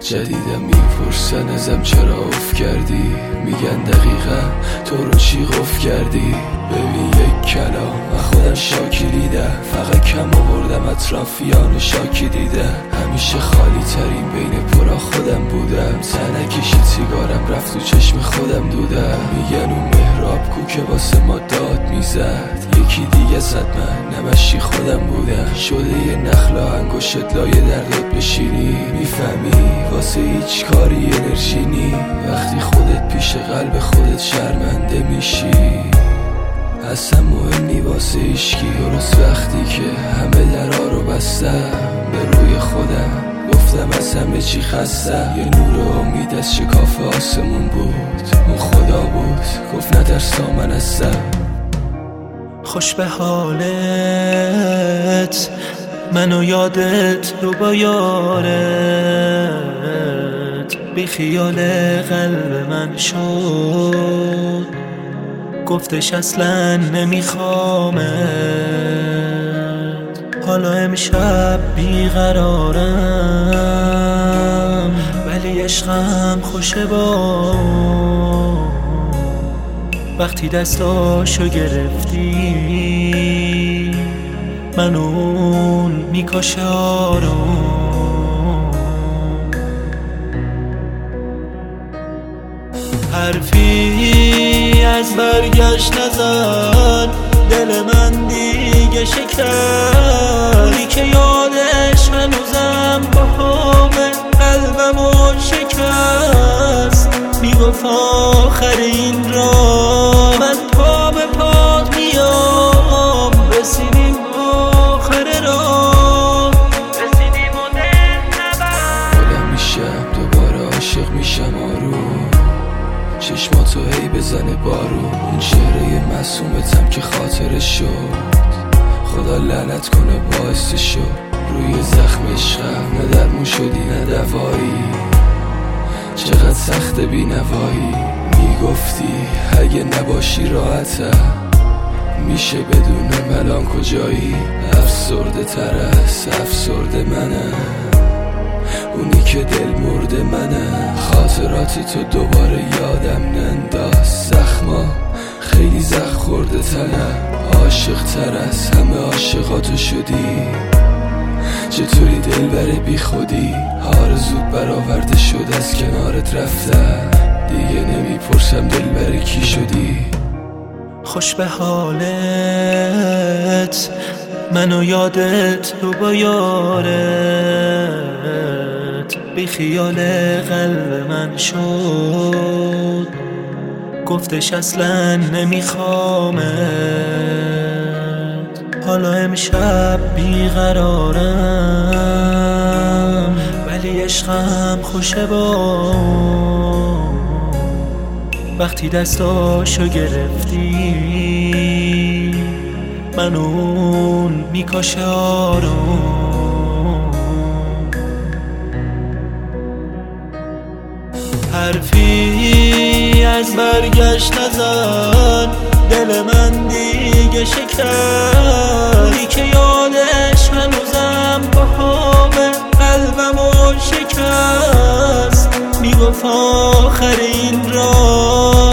جدیدم میپرسن ازم چرا اوف کردی، میگن دقیقا تو رو چی قف کردی. ببین یک کلام و خودم شاکی دیدم، فقط کم آوردم اطرافیان شاکی دیدم. همیشه خالی ترین بین پرا خودم بودم، تنکشید سیگارم رفت تو چشم خودم دودم. میگن اون مهراب کو که واسه ما داد میزد، یکی دیگه زد من نمشی خودم بودم. شده یه نخلا انگشت لایه دردت بشینی، میفهمی واسه هیچ کاری انرژی نی. وقتی خودت پیش قلب خودت شرمنده میشی، اصلا مهم نی واسه ایشکی. درست وقتی که همه درها رو بستم، به روی خودم گفتم از همه چی خستم. یه نور امید از شکاف آسمون بود، اون خدا بود گفت نترسا من هستم. خوش به حالت منو یادت رو با یارت، بی خیال قلب من شد، گفتش اصلا نمیخوامت. حالا امشب بیقرارم ولی عشقم خوشه با وقتی دستاشو گرفتی، من اون میکشه آروم. حرفی از برگشت نزن، دل من دیگه شکستی که یادش هنوزم با همه قلبمو شکست. میگفت آخر این را من پا به پات میام، رسیدیم آخر را، رسیدیم و دل نبر. بلند میشم دوباره عاشق میشم آروم، چشماتو هی بزنه بارون. این چهره معصومتم که خاطرش شد، خدا لعنت کنه باعث شد. روی زخم عشقم نه درمون شدی نه دوایی، چقدر سخت بینوایی. میگفتی اگه نباشی راحتم، میشه بدونم الان کجایی. افسرده تر از افسرده منم، اونی که دل مرده منم. خاطرات تو دوباره یادم ننداز، زخما خیلی زخم خورده تنم. عاشق تر از همه عاشقاتو شدی، چطوری دل بره بی خودی. آرزوت برآورده شد از کنارت رفتم، دیگه نمیپرسم دل بره کی شدی. خوش به حالت منو یادت رو با یارت، بی خیال قلب من شد، گفتش اصلا نمیخوامت. حالا امشب بیقرارم ولی عشقم خوشه با وقتی دستاشو گرفتی، من اون میکشه آروم. حرفی از برگشت نزن، دل من دیگه شکستی که یادش هنوزم با همه قلبمو شکست. میگفت آخر این را